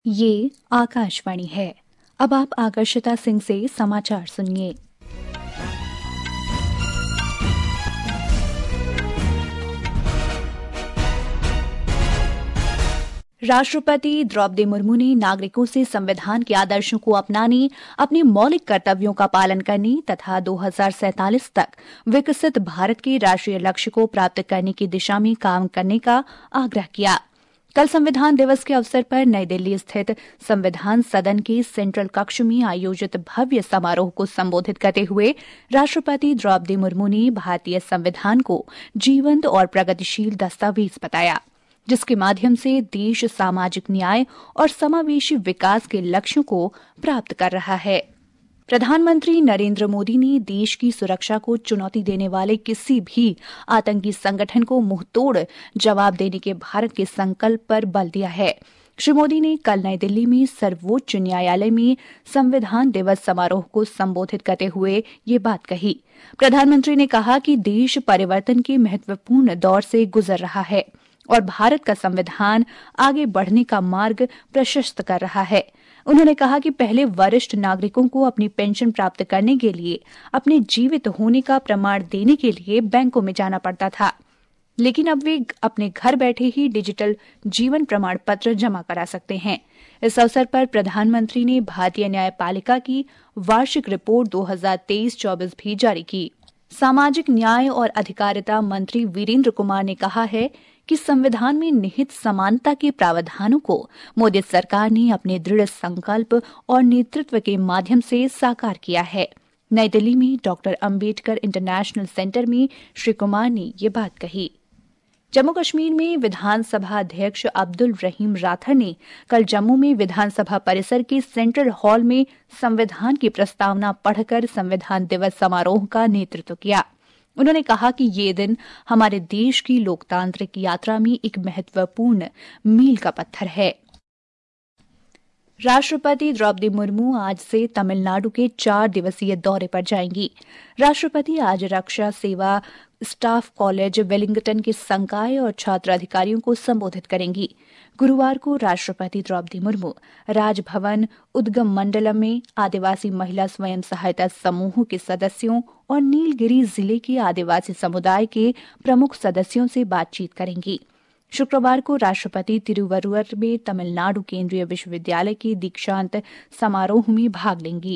ये आकाशवाणी है। अब आप आकर्षिता सिंह से समाचार सुनिए। राष्ट्रपति द्रौपदी मुर्मू ने नागरिकों से संविधान के आदर्शों को अपनाने, अपने मौलिक कर्तव्यों का पालन करने तथा 2047 तक विकसित भारत के राष्ट्रीय लक्ष्य को प्राप्त करने की दिशा में काम करने का आग्रह किया। कल संविधान दिवस के अवसर पर नई दिल्ली स्थित संविधान सदन के सेंट्रल कक्ष में आयोजित भव्य समारोह को संबोधित करते हुए राष्ट्रपति द्रौपदी मुर्मू ने भारतीय संविधान को जीवंत और प्रगतिशील दस्तावेज बताया, जिसके माध्यम से देश सामाजिक न्याय और समावेशी विकास के लक्ष्यों को प्राप्त कर रहा है। प्रधानमंत्री नरेंद्र मोदी ने देश की सुरक्षा को चुनौती देने वाले किसी भी आतंकी संगठन को मुंहतोड़ जवाब देने के भारत के संकल्प पर बल दिया है। श्री मोदी ने कल नई दिल्ली में सर्वोच्च न्यायालय में संविधान दिवस समारोह को संबोधित करते हुए ये बात कही। प्रधानमंत्री ने कहा कि देश परिवर्तन के महत्वपूर्ण दौर से गुजर रहा है और भारत का संविधान आगे बढ़ने का मार्ग प्रशस्त कर रहा है। उन्होंने कहा कि पहले वरिष्ठ नागरिकों को अपनी पेंशन प्राप्त करने के लिए अपने जीवित होने का प्रमाण देने के लिए बैंकों में जाना पड़ता था, लेकिन अब वे अपने घर बैठे ही डिजिटल जीवन प्रमाण पत्र जमा करा सकते हैं। इस अवसर पर प्रधानमंत्री ने भारतीय न्यायपालिका की वार्षिक रिपोर्ट 2023-24 भी जारी की। सामाजिक न्याय और अधिकारिता मंत्री वीरेंद्र कुमार ने कहा है कि संविधान में निहित समानता के प्रावधानों को मोदी सरकार ने अपने दृढ़ संकल्प और नेतृत्व के माध्यम से साकार किया है। नई दिल्ली में डॉक्टर अंबेडकर इंटरनेशनल सेंटर में श्री कुमार ने ये बात कही। जम्मू कश्मीर में विधानसभा अध्यक्ष अब्दुल रहीम राठौर ने कल जम्मू में विधानसभा परिसर के सेंट्रल हॉल में संविधान की प्रस्तावना पढ़कर संविधान दिवस समारोह का नेतृत्व किया। उन्होंने कहा कि ये दिन हमारे देश की लोकतांत्रिक यात्रा में एक महत्वपूर्ण मील का पत्थर है। राष्ट्रपति द्रौपदी मुर्मू आज से तमिलनाडु के 4 दिवसीय दौरे पर जाएंगी। राष्ट्रपति आज रक्षा सेवा स्टाफ कॉलेज वेलिंगटन के संकाय और छात्र अधिकारियों को संबोधित करेंगी। गुरुवार को राष्ट्रपति द्रौपदी मुर्मू राजभवन उद्गम मंडलम में आदिवासी महिला स्वयं सहायता समूहों के सदस्यों और नीलगिरी जिले के आदिवासी समुदाय के प्रमुख सदस्यों से बातचीत करेंगी। शुक्रवार को राष्ट्रपति तिरुवरुर में तमिलनाडु केंद्रीय विश्वविद्यालय के दीक्षांत समारोह में भाग लेंगी।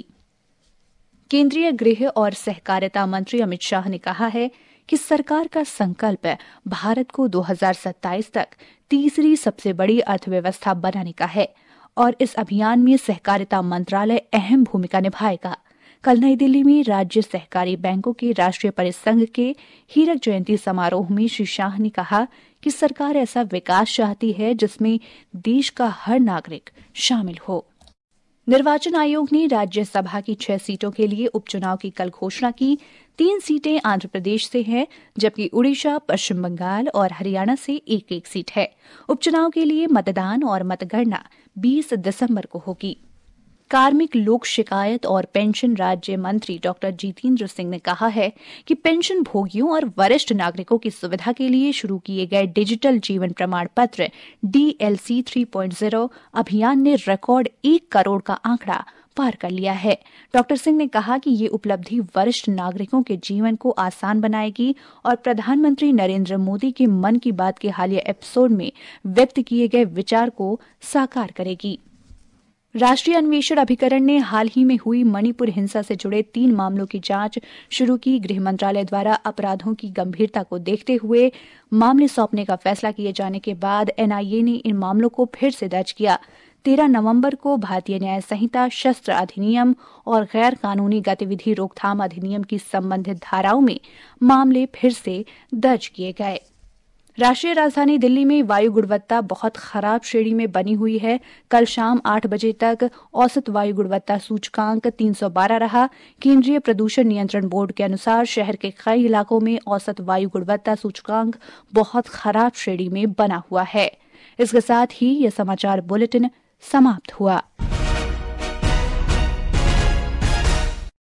केंद्रीय गृह और सहकारिता मंत्री अमित शाह ने कहा है कि सरकार का संकल्प भारत को 2027 तक तीसरी सबसे बड़ी अर्थव्यवस्था बनाने का है और इस अभियान में सहकारिता मंत्रालय अहम भूमिका निभाएगा। कल नई दिल्ली में राज्य सहकारी बैंकों के राष्ट्रीय परिसंघ के हीरक जयंती समारोह में श्री शाह ने कहा कि सरकार ऐसा विकास चाहती है जिसमें देश का हर नागरिक शामिल हो। निर्वाचन आयोग ने राज्यसभा की 6 सीटों के लिए उपचुनाव की कल घोषणा की। 3 सीटें आंध्र प्रदेश से हैं, जबकि उड़ीसा, पश्चिम बंगाल और हरियाणा से एक सीट है। उपचुनाव के लिए मतदान और मतगणना 20 दिसंबर को होगी। कार्मिक लोक शिकायत और पेंशन राज्य मंत्री डॉक्टर जितेंद्र सिंह ने कहा है कि पेंशन भोगियों और वरिष्ठ नागरिकों की सुविधा के लिए शुरू किए गए डिजिटल जीवन प्रमाण पत्र DLC 3.0 अभियान ने रिकॉर्ड 1 करोड़ का आंकड़ा पार कर लिया है। डॉक्टर सिंह ने कहा कि ये उपलब्धि वरिष्ठ नागरिकों के जीवन को आसान बनाएगी और प्रधानमंत्री नरेंद्र मोदी के मन की बात के हालिया एपिसोड में व्यक्त किए गए विचार को साकार करेगी। राष्ट्रीय अन्वेषण अभिकरण ने हाल ही में हुई मणिपुर हिंसा से जुड़े 3 मामलों की जांच शुरू की। गृह मंत्रालय द्वारा अपराधों की गंभीरता को देखते हुए मामले सौंपने का फैसला किए जाने के बाद NIA ने इन मामलों को फिर से दर्ज किया। 13 नवंबर को भारतीय न्याय संहिता, शस्त्र अधिनियम और गैर कानूनी गतिविधि रोकथाम अधिनियम की संबंधित धाराओं में मामले फिर से दर्ज किए गए। राष्ट्रीय राजधानी दिल्ली में वायु गुणवत्ता बहुत खराब श्रेणी में बनी हुई है। कल शाम 8 बजे तक औसत वायु गुणवत्ता सूचकांक 312 रहा। केंद्रीय प्रदूषण नियंत्रण बोर्ड के अनुसार शहर के कई इलाकों में औसत वायु गुणवत्ता सूचकांक बहुत खराब श्रेणी में बना हुआ है। इसके साथ ही यह समाचार बुलेटिन समाप्त हुआ।